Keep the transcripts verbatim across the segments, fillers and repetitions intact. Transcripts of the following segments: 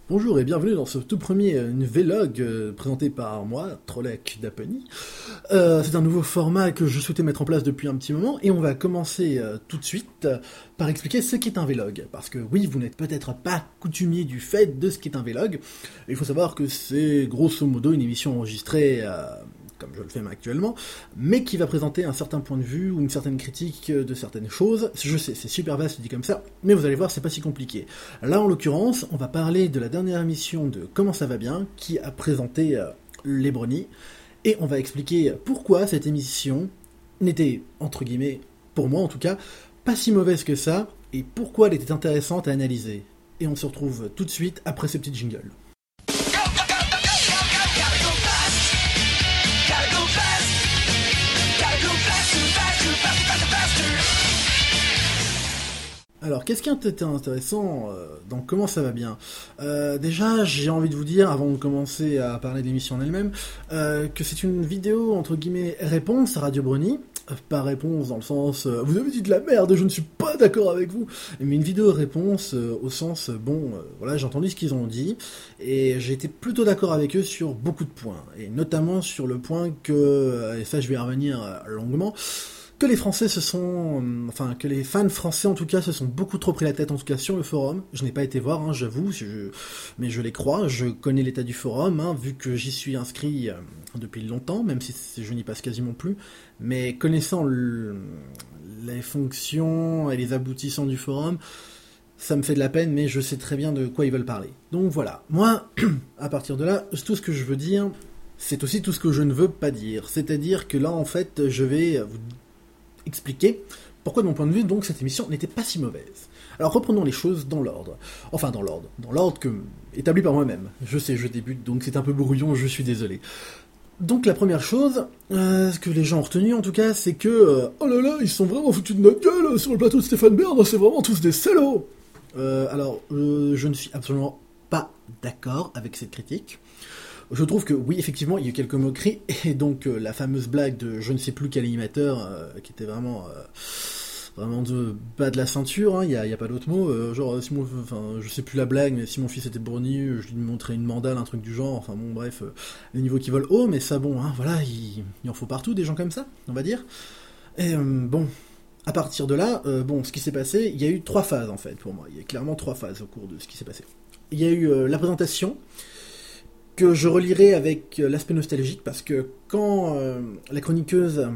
Bonjour et bienvenue dans ce tout premier euh, vlog euh, présenté par moi, Trollek d'Apony. Euh, c'est un nouveau format que je souhaitais mettre en place depuis un petit moment et on va commencer euh, tout de suite euh, par expliquer ce qu'est un vlog. Parce que oui, vous n'êtes peut-être pas coutumier du fait de ce qu'est un vlog. Il faut savoir que c'est grosso modo une émission enregistrée... Euh, comme je le fais actuellement, mais qui va présenter un certain point de vue ou une certaine critique de certaines choses. Je sais, c'est super vaste dit comme ça, mais vous allez voir, c'est pas si compliqué. Là, en l'occurrence, on va parler de la dernière émission de Comment ça va bien, qui a présenté euh, les brownies, et on va expliquer pourquoi cette émission n'était, entre guillemets, pour moi en tout cas, pas si mauvaise que ça, et pourquoi elle était intéressante à analyser. Et on se retrouve tout de suite après ce petit jingle. Alors, qu'est-ce qui était intéressant euh, dans Comment ça va bien euh, Déjà, j'ai envie de vous dire, avant de commencer à parler de l'émission en elle-même, euh, que c'est une vidéo, entre guillemets, réponse à Radio Brownie. Euh, pas réponse dans le sens euh, « Vous avez dit de la merde, je ne suis pas d'accord avec vous !» Mais une vidéo réponse euh, au sens euh, « Bon, euh, voilà, j'ai entendu ce qu'ils ont dit, et j'ai été plutôt d'accord avec eux sur beaucoup de points. » Et notamment sur le point que, et ça je vais y revenir euh, longuement, que les Français se sont... Enfin, que les fans français, en tout cas, se sont beaucoup trop pris la tête, en tout cas, sur le forum. Je n'ai pas été voir, hein, j'avoue, je, mais je les crois. Je connais l'état du forum, hein, vu que j'y suis inscrit euh, depuis longtemps, même si je n'y passe quasiment plus. Mais connaissant le, les fonctions et les aboutissants du forum, ça me fait de la peine, mais je sais très bien de quoi ils veulent parler. Donc voilà. Moi, à partir de là, tout ce que je veux dire, c'est aussi tout ce que je ne veux pas dire. C'est-à-dire que là, en fait, je vais vous expliquer pourquoi, de mon point de vue, donc, cette émission n'était pas si mauvaise. Alors, reprenons les choses dans l'ordre. Enfin, dans l'ordre. Dans l'ordre que... établi par moi-même. Je sais, je débute, donc c'est un peu brouillon, je suis désolé. Donc, la première chose, euh, ce que les gens ont retenu, en tout cas, c'est que... Euh, oh là là, ils sont vraiment foutus de notre gueule sur le plateau de Stéphane Bern, c'est vraiment tous des salauds. euh, Alors, euh, je ne suis absolument pas d'accord avec cette critique. Je trouve que, oui, effectivement, il y a eu quelques moqueries, et donc euh, la fameuse blague de je ne sais plus quel animateur, euh, qui était vraiment euh, vraiment de bas de la ceinture, il hein, n'y a, y a pas d'autre mot, euh, genre, si mon, enfin, je sais plus la blague, mais si mon fils était brownie, je lui montrais une mandale, un truc du genre, enfin bon, bref, euh, les niveaux qui volent haut, mais ça, bon, hein, voilà, il, il en faut partout, des gens comme ça, on va dire. Et euh, bon... À partir de là, euh, bon, ce qui s'est passé, il y a eu trois phases, en fait, pour moi. Il y a clairement trois phases au cours de ce qui s'est passé. Il y a eu euh, la présentation, que je relirai avec l'aspect nostalgique, parce que quand euh, la chroniqueuse,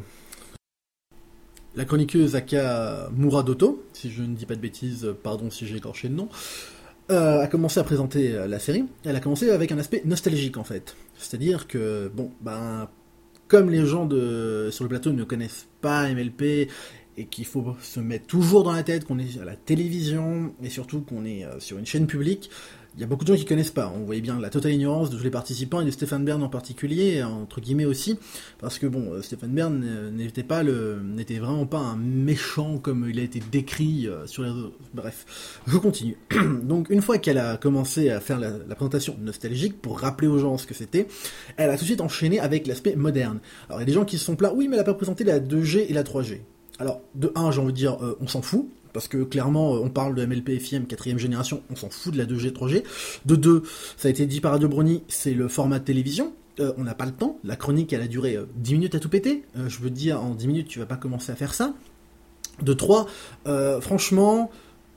la chroniqueuse Aka Muradoto, si je ne dis pas de bêtises, pardon si j'ai écorché le nom, euh, a commencé à présenter la série, elle a commencé avec un aspect nostalgique en fait. C'est-à-dire que, bon, ben, comme les gens de, sur le plateau ne connaissent pas M L P, et qu'il faut se mettre toujours dans la tête qu'on est à la télévision, et surtout qu'on est sur une chaîne publique, il y a beaucoup de gens qui connaissent pas. On voyait bien la totale ignorance de tous les participants et de Stéphane Bern en particulier, entre guillemets aussi, parce que bon, Stéphane Bern n'était pas le, n'était vraiment pas un méchant comme il a été décrit sur les réseaux. Bref, je continue. Donc une fois qu'elle a commencé à faire la, la présentation nostalgique pour rappeler aux gens ce que c'était, elle a tout de suite enchaîné avec l'aspect moderne. Alors il y a des gens qui se sont plaints, oui mais elle a pas présenté la deux G et la trois G. Alors de un, j'ai envie de dire, euh, on s'en fout. Parce que clairement, on parle de M L P F M quatrième génération, on s'en fout de la deux G, trois G. De deux, ça a été dit par Radio Brownie, c'est le format de télévision. Euh, on n'a pas le temps. La chronique, elle a duré euh, dix minutes à tout péter. Euh, je veux te dire, en dix minutes, tu vas pas commencer à faire ça. De trois, euh, franchement,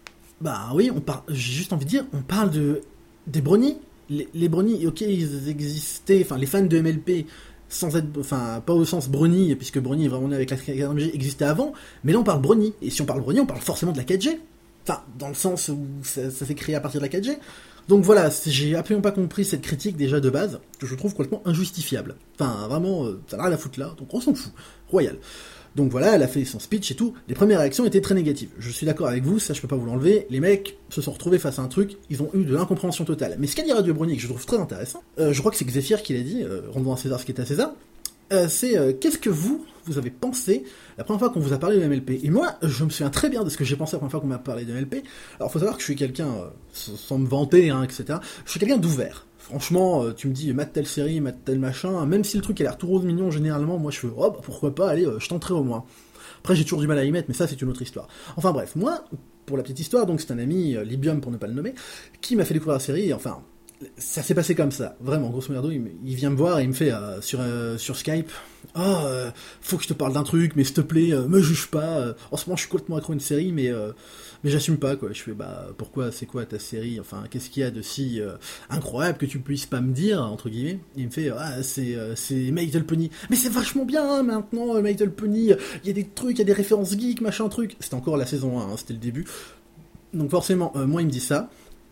bah oui, on parle. J'ai juste envie de dire, on parle de des Brownies. Les, les Brownies, ok, ils existaient. Enfin, les fans de M L P. Sans être, enfin, pas au sens Brownie, puisque Brownie est vraiment né avec la quatre G, existait avant, mais là on parle Brownie, et si on parle Brownie, on parle forcément de la quatre G, enfin, dans le sens où ça, ça s'est créé à partir de la quatre G, donc voilà, j'ai absolument pas compris cette critique déjà de base, que je trouve complètement injustifiable, enfin, vraiment, euh, ça n'a rien à foutre là, donc on s'en fout, royal. Donc voilà, elle a fait son speech et tout, les premières réactions étaient très négatives. Je suis d'accord avec vous, ça je peux pas vous l'enlever, les mecs se sont retrouvés face à un truc, ils ont eu de l'incompréhension totale. Mais ce qu'a dit Radio Brownie, que je trouve très intéressant, euh, je crois que c'est Xéphir qui l'a dit, euh, rendons à César ce qui est à César, euh, c'est euh, qu'est-ce que vous, vous avez pensé la première fois qu'on vous a parlé de M L P. Et moi, je me souviens très bien de ce que j'ai pensé la première fois qu'on m'a parlé de M L P. Alors faut savoir que je suis quelqu'un, euh, sans me vanter, hein, et cetera, je suis quelqu'un d'ouvert. Franchement, euh, tu me dis, mate telle série, mate tel machin, même si le truc a l'air tout rose mignon, généralement, moi je fais, oh bah pourquoi pas, allez, euh, je tenterai au moins. Après, j'ai toujours du mal à y mettre, mais ça, c'est une autre histoire. Enfin bref, moi, pour la petite histoire, donc c'est un ami, euh, Libium pour ne pas le nommer, qui m'a fait découvrir la série, et enfin, Ça s'est passé comme ça, vraiment, grosso modo, il, il vient me voir et il me fait euh, sur, euh, sur Skype « Oh, euh, faut que je te parle d'un truc, mais s'il te plaît, euh, me juge pas, euh, en ce moment je suis complètement accro à une série, mais, euh, mais j'assume pas, quoi. » Je fais « Bah, pourquoi, c'est quoi ta série, enfin, qu'est-ce qu'il y a de si euh, incroyable que tu puisses pas me dire, entre guillemets ?» Il me fait « Ah, c'est, euh, c'est My Little Pony. » Mais c'est vachement bien, hein, maintenant, My Little Pony, il y a des trucs, il y a des références geeks, machin truc. C'était encore la saison un, hein, c'était le début. Donc forcément, euh, moi il me dit ça.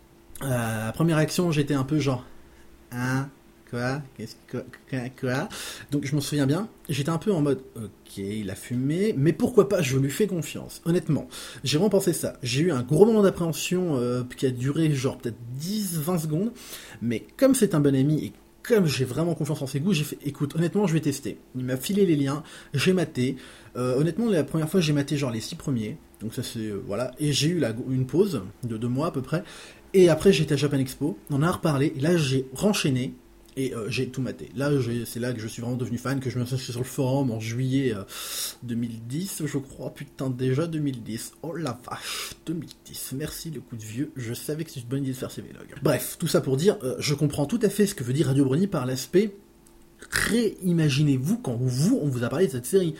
Euh, première réaction, j'étais un peu genre hein, quoi, qu'est-ce que quoi, quoi. Donc je m'en souviens bien, j'étais un peu en mode ok, il a fumé, mais pourquoi pas, je lui fais confiance. Honnêtement, j'ai vraiment pensé ça. J'ai eu un gros moment d'appréhension euh, qui a duré genre peut-être dix vingt secondes, mais comme c'est un bon ami et comme j'ai vraiment confiance en ses goûts, j'ai fait écoute, honnêtement, je vais tester. Il m'a filé les liens, j'ai maté. Euh, honnêtement, la première fois, j'ai maté genre les six premiers. Donc ça c'est euh, voilà, et j'ai eu la, une pause de deux mois à peu près. Et après, j'étais à Japan Expo, on en a reparlé, et là, j'ai renchaîné, et euh, j'ai tout maté. Là, j'ai, c'est là que je suis vraiment devenu fan, que je me suis inscrit sur le forum en juillet euh, deux mille dix, je crois, putain, déjà deux mille dix. Oh la vache, deux mille dix, merci le coup de vieux, je savais que c'était une bonne idée de faire ces vlogs. Bref, tout ça pour dire, euh, je comprends tout à fait ce que veut dire Radio Brony par l'aspect, réimaginez-vous quand vous, on vous a parlé de cette série.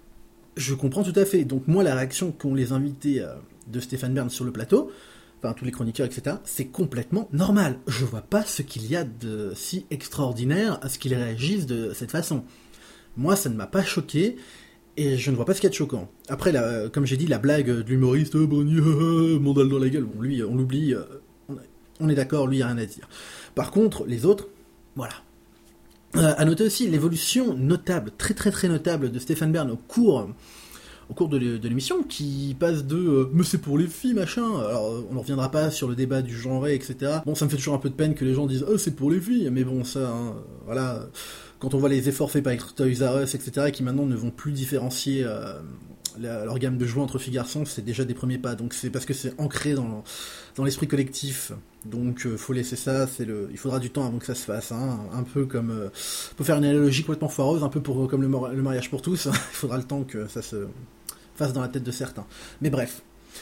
Je comprends tout à fait, donc moi, la réaction qu'ont les invités euh, de Stéphane Bern sur le plateau, enfin tous les chroniqueurs, et cetera, c'est complètement normal. Je vois pas ce qu'il y a de si extraordinaire à ce qu'ils réagissent de cette façon. Moi, ça ne m'a pas choqué, et je ne vois pas ce qu'il y a de choquant. Après, la, comme j'ai dit, la blague de l'humoriste, oh, Brony, mandale dans la gueule, bon, lui, on l'oublie, euh, on, on est d'accord, lui, il n'y a rien à dire. Par contre, les autres, voilà. Euh, à noter aussi l'évolution notable, très très très notable de Stéphane Bern au cours... au cours de l'émission, qui passe de euh, « mais c'est pour les filles, machin », alors on ne reviendra pas sur le débat du genre, et cetera. Bon, ça me fait toujours un peu de peine que les gens disent « oh, c'est pour les filles », mais bon, ça, hein, voilà, quand on voit les efforts faits par Toys R Us, et cetera, qui maintenant ne vont plus différencier euh, la, leur gamme de jouets entre filles et garçons, c'est déjà des premiers pas, donc c'est parce que c'est ancré dans, dans l'esprit collectif, donc euh, faut laisser ça, c'est le, il faudra du temps avant que ça se fasse, hein, un peu comme, euh, pour faire une analogie complètement foireuse, un peu pour, comme le, le mariage pour tous, il faudra le temps que ça se fasse dans la tête de certains. Mais bref.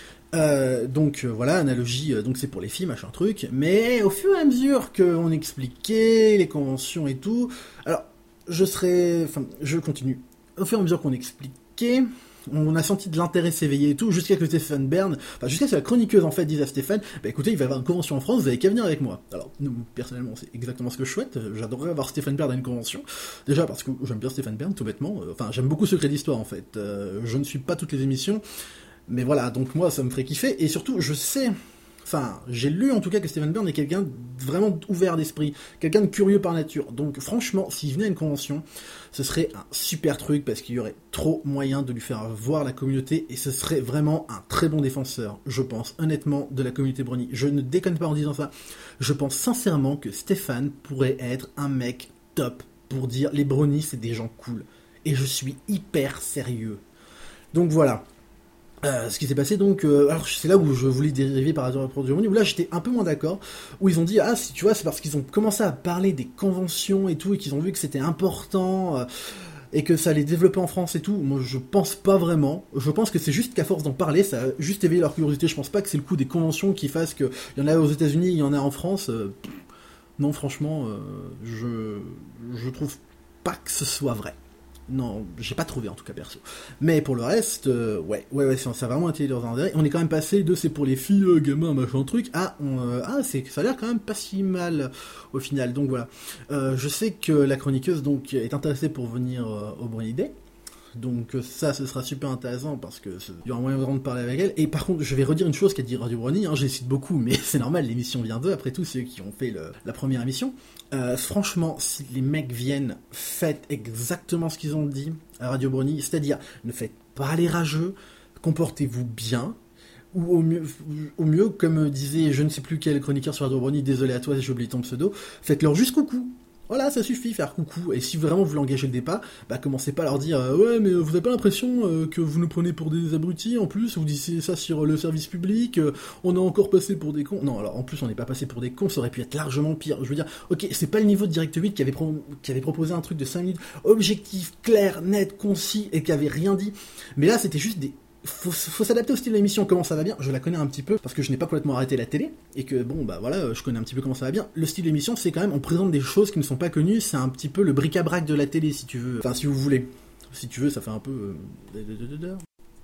Euh, donc euh, voilà, analogie, euh, donc c'est pour les filles, machin truc, mais au fur et à mesure qu'on expliquait les conventions et tout, alors je serais, enfin je continue, au fur et à mesure qu'on expliquait, on a senti de l'intérêt s'éveiller et tout, jusqu'à que Stéphane Bern, enfin jusqu'à ce que la chroniqueuse en fait dise à Stéphane, bah écoutez, il va y avoir une convention en France, vous avez qu'à venir avec moi. Alors nous, personnellement, c'est exactement ce que je souhaite, j'adorerais avoir Stéphane Bern à une convention, déjà parce que j'aime bien Stéphane Bern, tout bêtement, enfin j'aime beaucoup Secret d'Histoire en fait, euh, je ne suis pas toutes les émissions, mais voilà, donc moi ça me ferait kiffer, et surtout je sais, enfin j'ai lu en tout cas que Stéphane Bern est quelqu'un de vraiment ouvert d'esprit, quelqu'un de curieux par nature, donc franchement s'il venait à une convention, ce serait un super truc, parce qu'il y aurait trop moyen de lui faire voir la communauté, et ce serait vraiment un très bon défenseur, je pense, honnêtement, de la communauté Brony. Je ne déconne pas en disant ça, je pense sincèrement que Stéphane pourrait être un mec top pour dire les Brony c'est des gens cool, et je suis hyper sérieux. Donc voilà. Euh, ce qui s'est passé donc, euh, alors c'est là où je voulais dériver par rapport au Brony, où là j'étais un peu moins d'accord, où ils ont dit ah si tu vois c'est parce qu'ils ont commencé à parler des conventions et tout et qu'ils ont vu que c'était important euh, et que ça allait développer en France et tout. Moi je pense pas vraiment, je pense que c'est juste qu'à force d'en parler ça a juste éveillé leur curiosité. Je pense pas que c'est le coup des conventions qui fassent que il y en a aux États-Unis, il y en a en France. Euh, non franchement, euh, je je trouve pas que ce soit vrai. Non, j'ai pas trouvé en tout cas perso. Mais pour le reste, euh, ouais, ouais, ouais, ça, ça a vraiment été dans un intérêt. On est quand même passé de c'est pour les filles, euh, gamins, machin truc, à on, euh, ah, c'est, ça a l'air quand même pas si mal au final. Donc voilà. Euh, je sais que la chroniqueuse donc est intéressée pour venir euh, au Brony Day. Donc ça, ce sera super intéressant parce que il y aura moyen vraiment de parler avec elle. Et par contre, je vais redire une chose qu'a dit Radio Brony, hein, je les cite beaucoup, mais c'est normal, l'émission vient d'eux, après tout, c'est eux qui ont fait le, la première émission. Euh, franchement, si les mecs viennent, faites exactement ce qu'ils ont dit à Radio Brony, c'est-à-dire, ne faites pas les rageux, comportez-vous bien, ou au mieux, au mieux, comme disait je ne sais plus quel chroniqueur sur Radio Brony, désolé à toi, j'ai oublié ton pseudo, faites-leur juste coucou. Voilà, ça suffit, faire coucou. Et si vraiment vous voulez engager le débat, bah commencez pas à leur dire euh, ouais, mais vous avez pas l'impression euh, que vous nous prenez pour des abrutis, en plus, vous disiez ça sur le service public, euh, on a encore passé pour des cons. Non, alors en plus, on n'est pas passé pour des cons, ça aurait pu être largement pire. Je veux dire, ok, c'est pas le niveau de Direct huit qui avait, pro- qui avait proposé un truc de cinq minutes, objectif, clair, net, concis, et qui avait rien dit. Mais là, c'était juste des faut, faut s'adapter au style de l'émission. Comment ça va bien? Je la connais un petit peu parce que je n'ai pas complètement arrêté la télé et que bon bah voilà, je connais un petit peu comment ça va bien. Le style de l'émission, c'est quand même on présente des choses qui ne sont pas connues. C'est un petit peu le bric-à-brac de la télé, si tu veux. Enfin, si vous voulez. Si tu veux, ça fait un peu. Euh...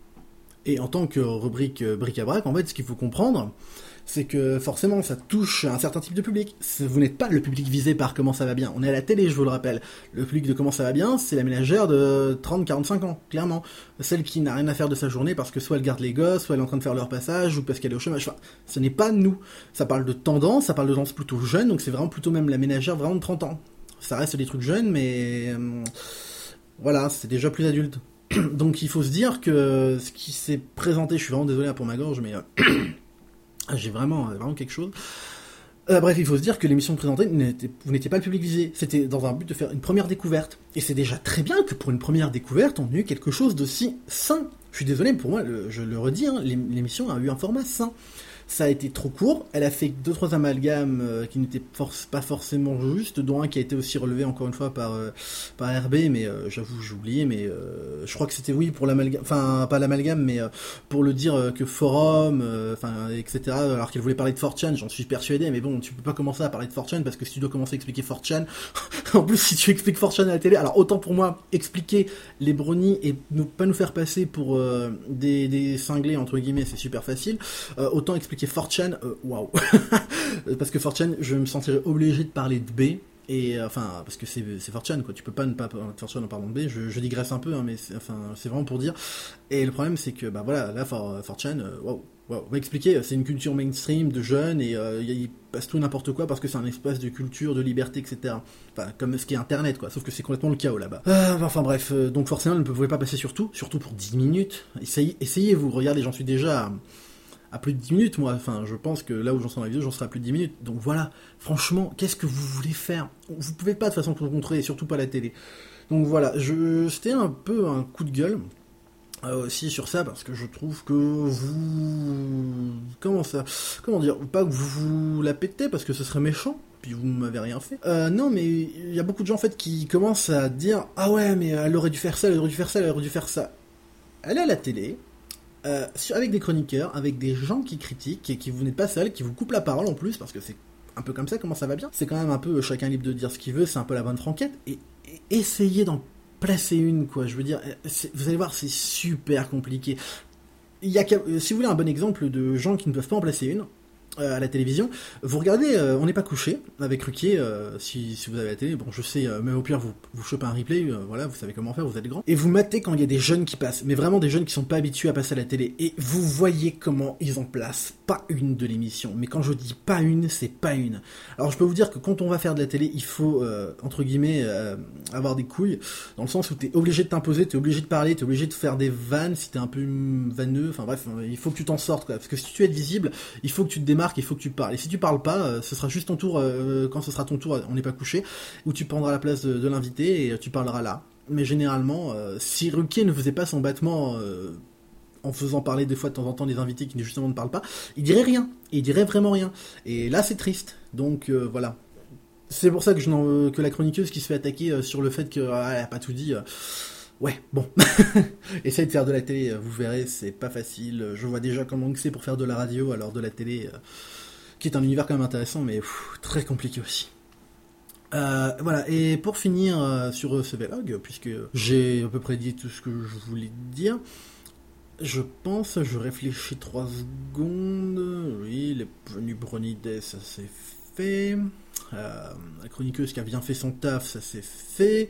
Et en tant que rubrique euh, bric-à-brac, en fait, ce qu'il faut comprendre, c'est que forcément, ça touche un certain type de public. Vous n'êtes pas le public visé par Comment ça va bien. On est à la télé, je vous le rappelle. Le public de Comment ça va bien, c'est la ménagère de trente à quarante-cinq ans, clairement. Celle qui n'a rien à faire de sa journée parce que soit elle garde les gosses, soit elle est en train de faire leur passage, ou parce qu'elle est au chômage. Enfin, ce n'est pas nous. Ça parle de tendance, ça parle de gens plutôt jeunes, donc c'est vraiment plutôt même la ménagère vraiment de trente ans. Ça reste des trucs jeunes, mais... Euh, voilà, c'est déjà plus adulte. Donc il faut se dire que ce qui s'est présenté, je suis vraiment désolé pour ma gorge, mais... Euh, j'ai vraiment, vraiment quelque chose. Euh, bref, il faut se dire que l'émission présentée, n'était, vous n'étiez pas le public visé. C'était dans un but de faire une première découverte. Et c'est déjà très bien que pour une première découverte, on ait eu quelque chose d'aussi sain. Je suis désolé, mais pour moi, le, je le redis, hein, l'émission a eu un format sain. Ça a été trop court, elle a fait deux trois amalgames euh, qui n'étaient force, pas forcément justes, dont un qui a été aussi relevé encore une fois par euh, par R B, mais euh, j'avoue j'ai oublié, mais euh, je crois que c'était oui pour l'amalgame, enfin pas l'amalgame, mais euh, pour le dire euh, que forum, enfin euh, et cetera. Alors qu'elle voulait parler de four chan, j'en suis persuadé, mais bon tu peux pas commencer à parler de four chan parce que si tu dois commencer à expliquer four chan, en plus si tu expliques four chan à la télé, alors autant pour moi expliquer les brownies et ne pas nous faire passer pour euh, des des cinglés entre guillemets, c'est super facile, euh, autant expliquer four chan, waouh, wow. Parce que four chan, je me sentirais obligé de parler de B, et euh, enfin, parce que c'est, c'est four chan, quoi, tu peux pas ne pas parler de four chan en parlant de B, je, je digresse un peu, hein, mais c'est, enfin, c'est vraiment pour dire, et le problème c'est que, bah voilà, là, four chan, waouh, waouh, on va expliquer, c'est une culture mainstream de jeunes, et euh, il passe tout n'importe quoi, parce que c'est un espace de culture, de liberté, et cetera. Enfin, comme ce qui est Internet, quoi, sauf que c'est complètement le chaos là-bas. Euh, enfin bref, euh, donc forcément, ne pouvez pas passer sur tout, surtout pour dix minutes, essayez, essayez-vous, regardez, j'en suis déjà... À, à plus de dix minutes, moi, enfin, je pense que là où j'en suis dans la vidéo, j'en serai à plus de dix minutes, donc voilà, franchement, qu'est-ce que vous voulez faire? Vous pouvez pas de toute façon vous montrer, et surtout pas la télé. Donc voilà, je, c'était un peu un coup de gueule, euh, aussi sur ça, parce que je trouve que vous... Comment ça? Comment dire? Pas que vous, vous la pétez, parce que ce serait méchant, puis vous ne m'avez rien fait. Euh, non, mais il y a beaucoup de gens, en fait, qui commencent à dire « Ah ouais, mais elle aurait dû faire ça, elle aurait dû faire ça, elle aurait dû faire ça. » Elle est à la télé, Euh, avec des chroniqueurs, avec des gens qui critiquent et qui vous n'êtes pas seul, qui vous coupent la parole en plus, parce que c'est un peu comme ça, comment ça va bien. C'est quand même un peu chacun libre de dire ce qu'il veut, c'est un peu la bonne franquette, et, et essayez d'en placer une, quoi, je veux dire, vous allez voir, c'est super compliqué. Il y a, si vous voulez un bon exemple de gens qui ne peuvent pas en placer une, Euh, à la télévision, vous regardez euh, On n'est pas couché avec Ruquier, euh, si, si vous avez la télé, bon je sais, euh, mais au pire vous, vous chopez un replay, euh, voilà, vous savez comment faire, vous êtes grand, et vous matez quand il y a des jeunes qui passent, mais vraiment des jeunes qui sont pas habitués à passer à la télé, et vous voyez comment ils en placent pas une de l'émission, mais quand je dis pas une, c'est pas une. Alors je peux vous dire que quand on va faire de la télé, il faut, euh, entre guillemets, euh, avoir des couilles, dans le sens où t'es obligé de t'imposer, t'es obligé de parler, t'es obligé de faire des vannes, si t'es un peu vanneux, enfin bref, il faut que tu t'en sortes, quoi, parce que si tu veux être visible, il faut que tu te démarques, il faut que tu parles. Et si tu parles pas, euh, ce sera juste ton tour, euh, quand ce sera ton tour, on n'est pas couché, où tu prendras la place de, de l'invité et euh, tu parleras là. Mais généralement, euh, si Ruquier ne faisait pas son battement euh, en faisant parler des fois de temps en temps des invités qui justement ne parlent pas, il dirait rien. Il dirait vraiment rien. Et là, c'est triste. Donc euh, voilà. C'est pour ça que, je n'en, que la chroniqueuse qui se fait attaquer euh, sur le fait qu'elle ah, n'a pas tout dit... Euh, Ouais, bon. Essaye de faire de la télé, vous verrez, c'est pas facile. Je vois déjà comment c'est pour faire de la radio, alors de la télé, euh, qui est un univers quand même intéressant, mais pff, très compliqué aussi. Euh, voilà, et pour finir euh, sur euh, ce vlog, puisque j'ai à peu près dit tout ce que je voulais dire, je pense, je réfléchis trois secondes. Oui, les venus Bronides, ça c'est fait. Euh, la chroniqueuse qui a bien fait son taf, ça c'est fait.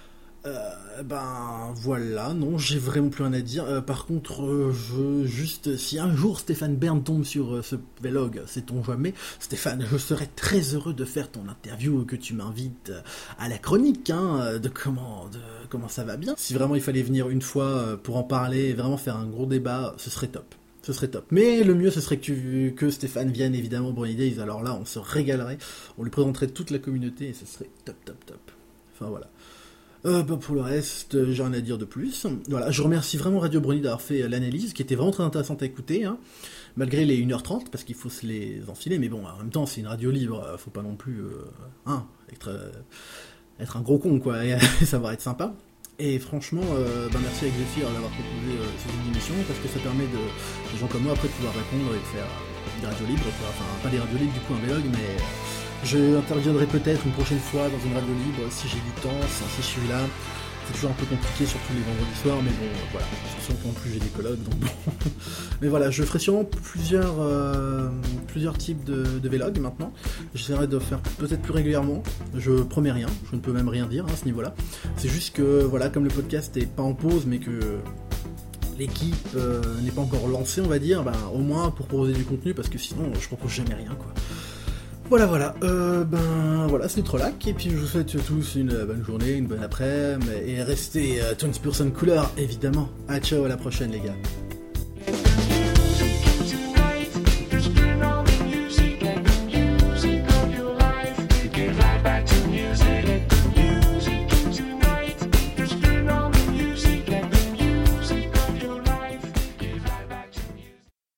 Euh, ben voilà, non, j'ai vraiment plus rien à dire. Euh, par contre, euh, je juste si un jour Stéphane Bern tombe sur euh, ce vlog, sait-on jamais, Stéphane, je serais très heureux de faire ton interview, que tu m'invites à la chronique, hein, de comment, de comment ça va bien. Si vraiment il fallait venir une fois pour en parler, et vraiment faire un gros débat, ce serait top. Ce serait top. Mais le mieux, ce serait que, tu, que Stéphane vienne évidemment au Brony Days. Alors là, on se régalerait, on lui présenterait toute la communauté et ce serait top, top, top. Enfin voilà. Euh, bah pour le reste, j'ai rien à dire de plus. Voilà, je remercie vraiment Radio Brony d'avoir fait l'analyse, qui était vraiment très intéressante à écouter, hein, malgré les une heure trente, parce qu'il faut se les enfiler, mais bon, en même temps, c'est une radio libre, faut pas non plus, euh, hein, être, euh, être un gros con, quoi, et savoir être sympa. Et franchement, euh, bah merci avec Zephyr d'avoir proposé euh, cette émission, parce que ça permet de, des gens comme moi après de pouvoir répondre et de faire euh, des radios libres, quoi. Enfin pas des radios libres du coup un vlog, mais euh, je interviendrai peut-être une prochaine fois dans une radio libre si j'ai du temps, si je suis là. C'est toujours un peu compliqué, surtout les vendredis soirs, mais bon, euh, voilà. Surtout en plus j'ai des colocs, donc bon. Mais voilà, je ferai sûrement plusieurs, euh, plusieurs types de, de vlogs maintenant. J'essaierai de faire peut-être plus régulièrement. Je promets rien, je ne peux même rien dire hein, à ce niveau-là. C'est juste que, voilà, comme le podcast est pas en pause, mais que l'équipe euh, n'est pas encore lancée, on va dire, ben, au moins pour proposer du contenu, parce que sinon, je propose jamais rien, quoi. Voilà, voilà, euh, ben voilà, c'est Nutrolac, et puis je vous souhaite tous une bonne journée, une bonne après-midi, et restez euh, vingt pour cent couleur, évidemment. Ah, ciao, à la prochaine, les gars.